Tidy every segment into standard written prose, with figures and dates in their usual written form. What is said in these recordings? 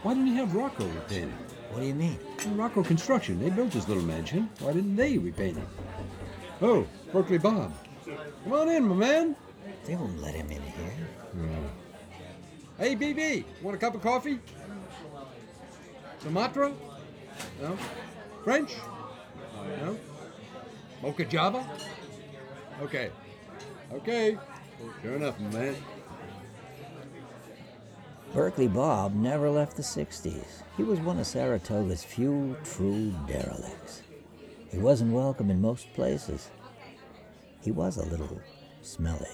Why didn't he have Rocco repaint it? What do you mean? Rocco Construction. They built this little mansion. Why didn't they repaint it? Oh, Berkeley Bob. Come on in, my man. They won't let him in here. Hey, BB, want a cup of coffee? Sumatra? No? French? No? Mocha Java? Okay. Sure enough, man. Berkeley Bob never left the 60s. He was one of Saratoga's few true derelicts. He wasn't welcome in most places. He was a little smelly.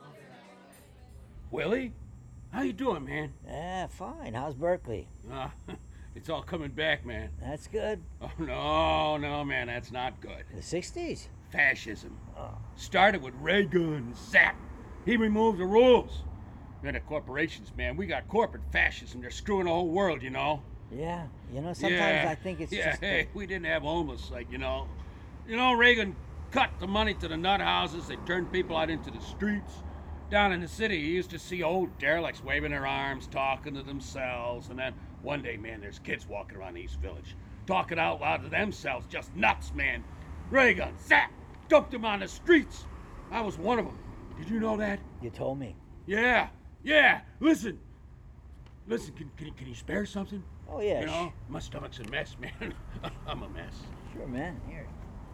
Willie? How you doing, man? Fine. How's Berkeley? It's all coming back, man. That's good. Oh, no, man, that's not good. The 60s? Fascism. Started with Reagan and Zap. He removed the rules. Then the corporations, man, we got corporate fascism. They're screwing the whole world, you know? Yeah. Sometimes I think it's just... Hey, we didn't have homeless, you know. You know, Reagan cut the money to the nut houses. They turned people out into the streets. Down in the city, you used to see old derelicts waving their arms, talking to themselves. And then one day, man, there's kids walking around East Village, talking out loud to themselves, just nuts, man. Reagan, zap, dumped them on the streets. I was one of them. Did you know that? You told me. Yeah. Listen, can you spare something? Oh, yeah. You know, my stomach's a mess, man. I'm a mess. Sure, man. Here.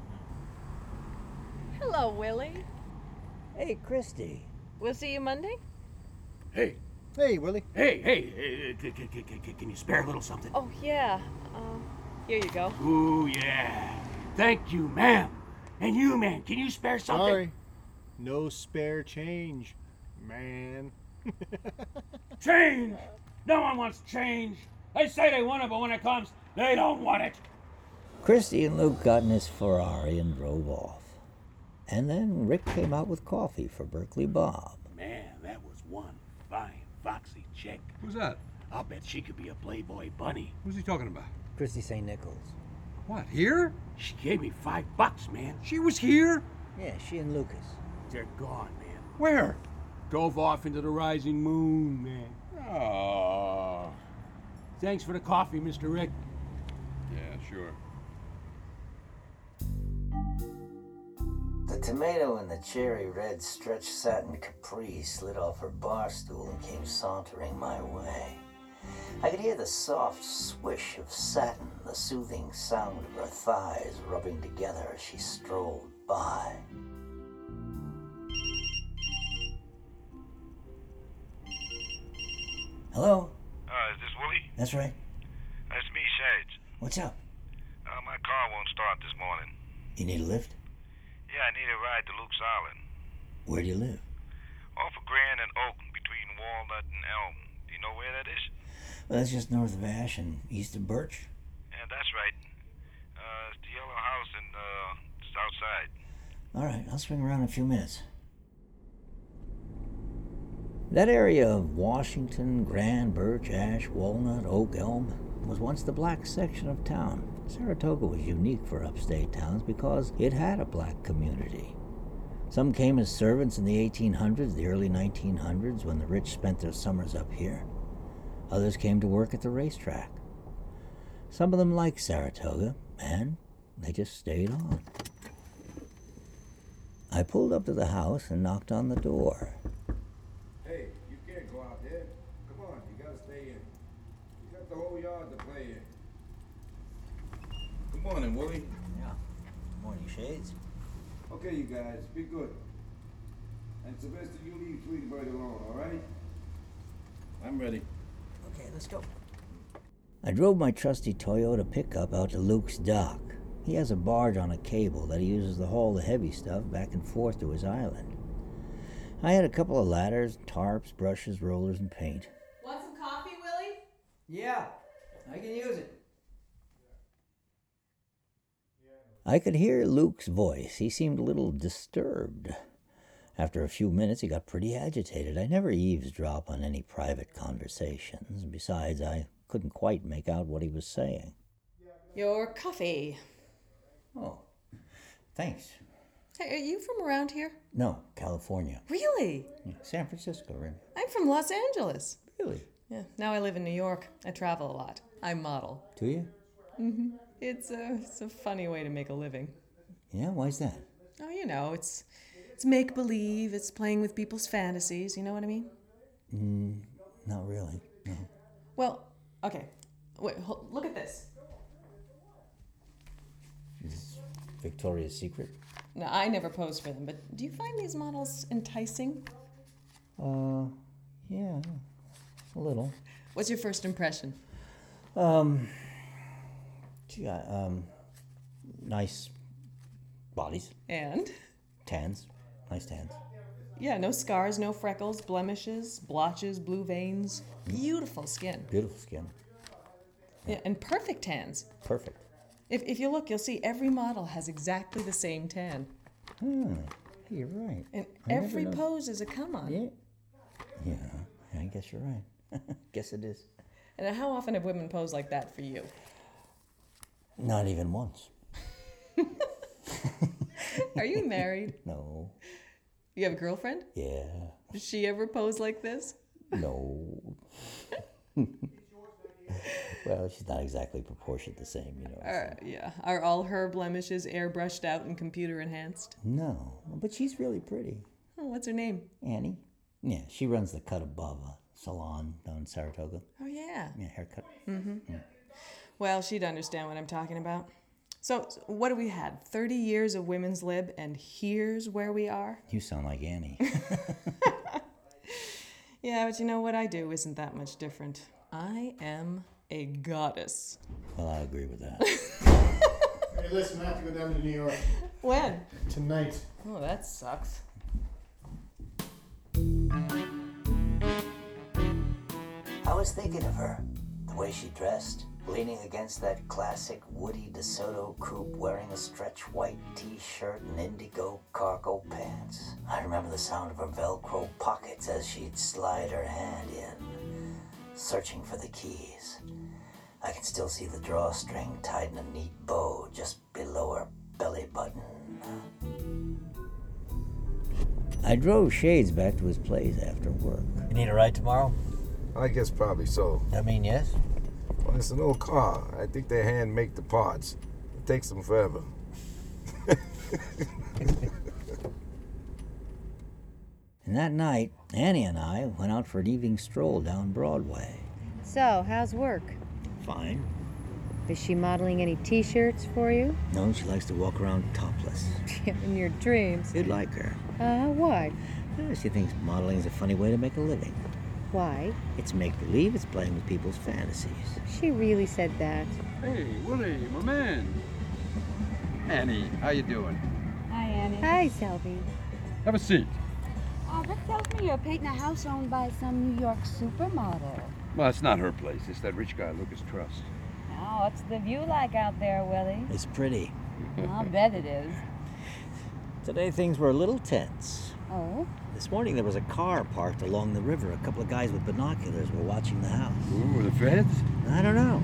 Hello, Willie. Hey, Christy. We'll see you Monday? Hey, Willie. can you spare a little something? Oh, yeah. Here you go. Ooh, yeah. Thank you, ma'am. And you, man, can you spare something? Sorry. No spare change, man. Change! No one wants change. They say they want it, but when it comes, they don't want it. Christy and Luke got in his Ferrari and drove off. And then Rick came out with coffee for Berkeley Bob. Man, that was one fine, foxy chick. Who's that? I'll bet she could be a Playboy bunny. Who's he talking about? Christy St. Nichols. What, here? She gave me $5, man. She was here? Yeah, she and Lucas. They're gone, man. Where? Drove off into the rising moon, man. Oh. Thanks for the coffee, Mr. Rick. Yeah, sure. The tomato and the cherry red stretch satin capri slid off her bar stool and came sauntering my way. I could hear the soft swish of satin, the soothing sound of her thighs rubbing together as she strolled by. Hello? Is this Willie? That's right. That's me, Shades. What's up? My car won't start this morning. You need a lift? Yeah, I need a ride to Luke's Island. Where do you live? Off of Grand and Oak, between Walnut and Elm. Do you know where that is? Well, that's just north of Ash and east of Birch. Yeah, that's right. It's the yellow house in the south side. All right, I'll swing around in a few minutes. That area of Washington, Grand, Birch, Ash, Walnut, Oak, Elm was once the black section of town. Saratoga was unique for upstate towns because it had a black community. Some came as servants in the 1800s, the early 1900s, when the rich spent their summers up here. Others came to work at the racetrack. Some of them liked Saratoga, and they just stayed on. I pulled up to the house and knocked on the door. Hey, you can't go out there. Come on, you gotta stay in. You got the whole yard to play in. Good morning, Willie. Yeah. Morning, Shades. Okay, you guys, be good. And Sylvester, you leave Tweety alone, all right? I'm ready. Okay, let's go. I drove my trusty Toyota pickup out to Luke's dock. He has a barge on a cable that he uses to haul the heavy stuff back and forth to his island. I had a couple of ladders, tarps, brushes, rollers, and paint. Want some coffee, Willie? Yeah, I can use it. I could hear Luke's voice. He seemed a little disturbed. After a few minutes, he got pretty agitated. I never eavesdrop on any private conversations. Besides, I couldn't quite make out what he was saying. Your coffee. Oh, thanks. Hey, are you from around here? No, California. Really? Yeah, San Francisco, really. I'm from Los Angeles. Really? Yeah, now I live in New York. I travel a lot. I model. Do you? It's a funny way to make a living. Yeah, why's that? Oh, you know, it's make believe. It's playing with people's fantasies. You know what I mean? Not really, no. Well, okay. Wait, look at this. Victoria's Secret? No, I never posed for them, but do you find these models enticing? Yeah, a little. What's your first impression? She got, nice bodies, And? tans, nice tans. Yeah, no scars, no freckles, blemishes, blotches, blue veins. Beautiful skin. Beautiful skin, Yeah, and perfect tans. perfect. If you look, you'll see every model has exactly the same tan. You're right. And I never every know- pose is a come-on. Yeah, I guess you're right. Guess it is. And how often have women posed like that for you? Not even once. Are you married? No. You have a girlfriend? Yeah. Does she ever pose like this? No. Well, she's not exactly proportioned the same, you know. so- Yeah. Are all her blemishes airbrushed out and computer enhanced? No, but she's really pretty. Oh, what's her name? Annie? Yeah, she runs the Cut Above salon down in Saratoga. Oh, yeah. Yeah, haircut. Well, she'd understand what I'm talking about. So what do we had? 30 years of women's lib, and here's where we are? You sound like Annie. Yeah, but you know what I do isn't that much different. I am a goddess. Well, I agree with that. Hey, listen, I have to go down to New York When? tonight. Oh, that sucks. I was thinking of her, the way she dressed, leaning against that classic Woody DeSoto coupe, wearing a stretch white t-shirt and indigo cargo pants. I remember the sound of her Velcro pockets as she'd slide her hand in, searching for the keys. I can still see the drawstring tied in a neat bow just below her belly button. I drove Shades back to his place after work. You need a ride tomorrow? I guess probably so. I mean, yes. Well, it's an old car. I think they hand make the parts. It takes them forever. And that night, Annie and I went out for an evening stroll down Broadway. So, how's work? Fine. Is she modeling any t-shirts for you? No, she likes to walk around topless. In your dreams. You'd like her. Why? She thinks modeling is a funny way to make a living. Why? It's make-believe, it's playing with people's fantasies. She really said that. Hey, Willie, my man. Annie, how you doing? Hi, Annie. Hi, Selby. Have a seat. Oh, Rick tells me you're painting a house owned by some New York supermodel. Well, it's not her place. It's that rich guy, Lucas Trust. Oh, what's the view like out there, Willie? It's pretty. I'll bet it is. Today things were a little tense. Oh? This morning there was a car parked along the river. A couple of guys with binoculars were watching the house. Ooh, the feds? I don't know.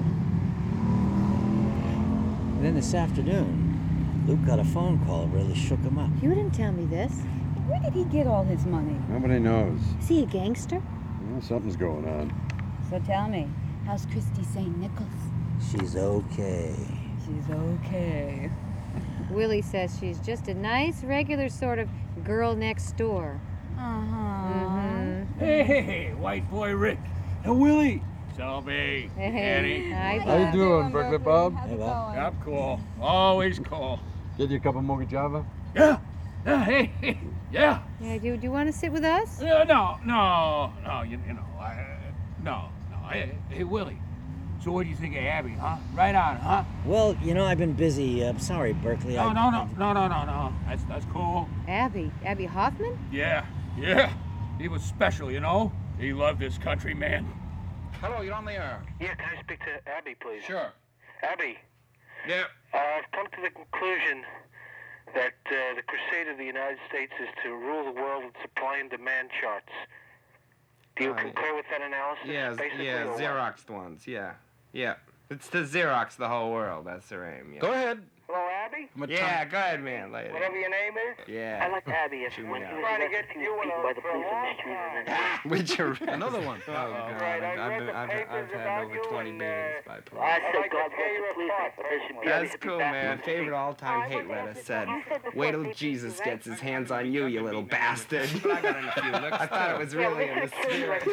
And then this afternoon, Luke got a phone call that really shook him up. You didn't tell me this. Where did he get all his money? Nobody knows. Is he a gangster? Well, something's going on. So tell me, how's Christy St. Nichols? She's okay. She's okay. Willie says she's just a nice, regular sort of girl next door. Uh-huh. Hey, white boy Rick. And Willie. Selby. Annie. Hi, How you Bob. doing, Berkeley Bob? How's Hey, it Bob. going? I'm cool. Always cool. Get you a cup of mocha java? Yeah. Yeah, hey, yeah. Yeah, do you want to sit with us? No, you know, no. Hey, Willie. So what do you think of Abby, huh? Right on, huh? Well, you know, I've been busy. I'm sorry, Berkeley. No. That's cool. Abby Hoffman? Yeah. He was special, you know. He loved this country, man. Hello, you're on the air. Yeah, can I speak to Abby, please? Sure. Abby, Yeah. I've come to the conclusion that the crusade of the United States is to rule the world with supply and demand charts. Do you concur with that analysis? Basically, or what? Xeroxed ones, yeah. It's to Xerox the whole world, that's their aim, yeah. Go ahead. Hello, Abby? Abby? Yeah, go ahead, man. Lay it. Whatever your name is? Yeah. I like Abby. When he was arrested, he was beaten by the police on the street and then... Which are Another one. Oh, God. I've had over 20 beatings by police. I said God bless the police officers. That's cool, man. Favorite all-time hate letter said, "Wait till Jesus gets his hands on you, you little bastard." I thought it was really in the spirit.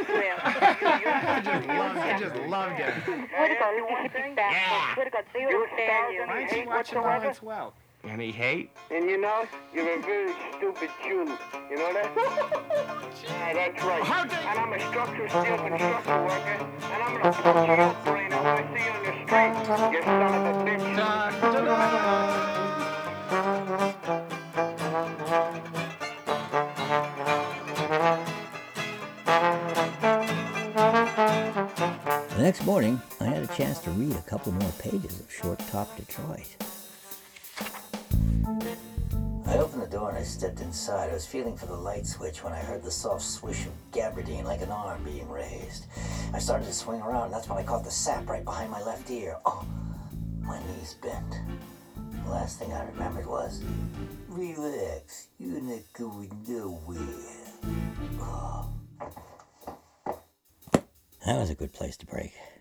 I just loved it. Yeah. Why aren't you watching Lawrence Welk? Any hate? And you know, you're a very stupid Jew. You know that? Yeah, that's right. And I'm a structural steel construction worker, and I'm gonna punch your brain out when I see you on the street. You son of a bitch. Dun, dun, The next morning, I had a chance to read a couple more pages of Short Top Detroit. I opened the door and I stepped inside. I was feeling for the light switch when I heard the soft swish of gabardine like an arm being raised. I started to swing around, and that's when I caught the sap right behind my left ear. Oh, my knees bent. The last thing I remembered was, relax, you're not going nowhere. Oh. That was a good place to break.